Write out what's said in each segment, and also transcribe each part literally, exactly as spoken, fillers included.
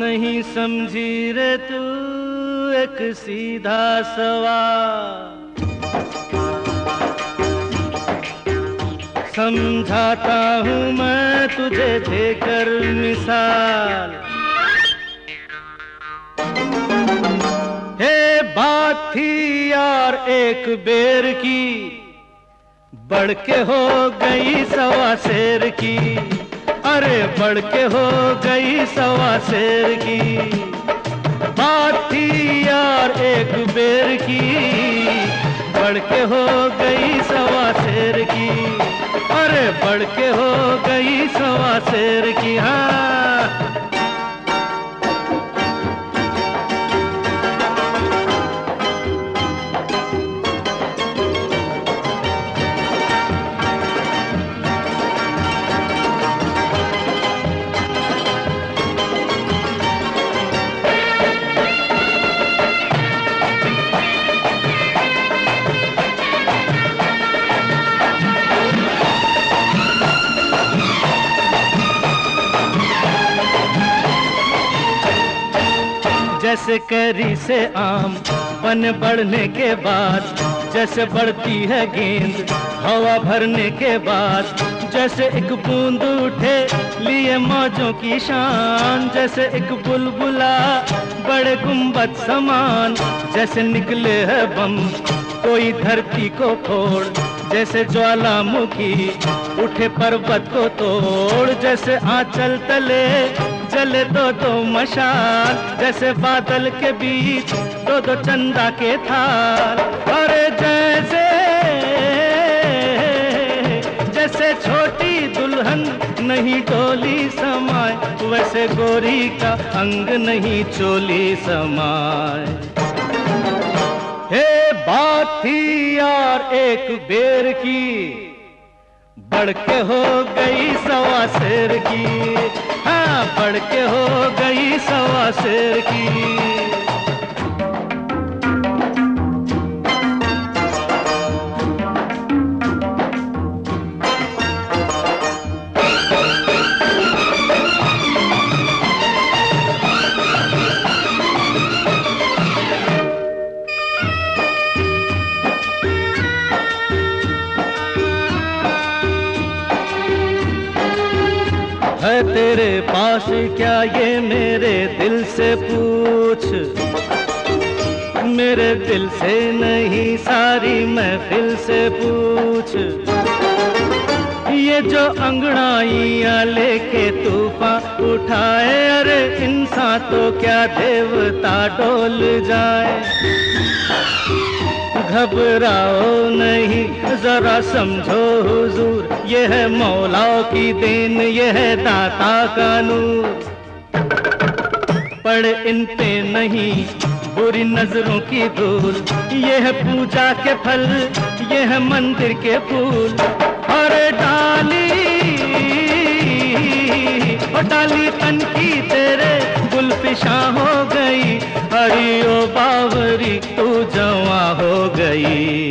नहीं समझी रे तू एक सीधा सवाल, समझाता हूँ मैं तुझे देकर मिसाल। हे बात थी यार एक बेर की, बढ़ के हो गई सवा शेर की। अरे बढ़ के हो गई सवा शेर की। बात थी यार एक बेर की, बढ़ के हो गई सवा शेर की। अरे बढ़ के हो गई सवा शेर की। हाँ जैसे कैरी से आम बन बढ़ने के बाद, जैसे बढ़ती है गेंद हवा भरने के बाद, जैसे एक बूंद उठे लिए मौजों की शान, जैसे एक बुलबुला बड़े गुंबद समान, जैसे निकले है बम कोई धरती को फोड़, जैसे ज्वालामुखी उठे पर्वत को तोड़, जैसे आंचल तले जले दो दो मशाल, जैसे बादल के बीच दो दो चंदा के थाल। अरे जैसे जैसे छोटी दुल्हन नहीं डोली समाए, वैसे गोरी का अंग नहीं चोली समाए। हे बात थी यार एक बेर की, बढ़ के हो गई सवा शेर की। हाँ बढ़ के हो गई सवा शेर की। है तेरे पास क्या ये मेरे दिल से पूछ, मेरे दिल से नहीं सारी महफिल से पूछ। ये जो अंगड़ाइयाँ लेके तूफान उठाए, अरे इंसान तो क्या देवता डोल जाए। घबराओ नहीं जरा समझो हुजूर, ये है मौला की देन, ये है दाता का नूर। पड़ इन पे नहीं बुरी नजरों की धूल, ये है पूजा के फल, ये है मंदिर के फूल। अरे डाली और डाली तन की तेरे गुलफिशा हो गई, अरे ओ बावरी तू जवा हो गई।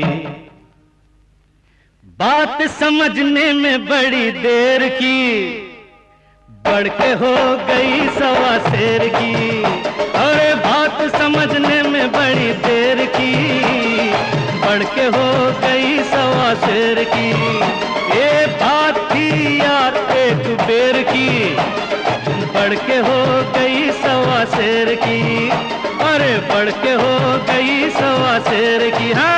बात समझने में बड़ी देर की, बढ़ के हो गई सवा शेर की। अरे बात समझने में बड़ी देर की, बढ़ के हो गई सवा शेर की। ये बात थी यार एक बेर की, बढ़ के हो गई सवा शेर की। अरे बढ़ के हो गई सवा शेर की। हाँ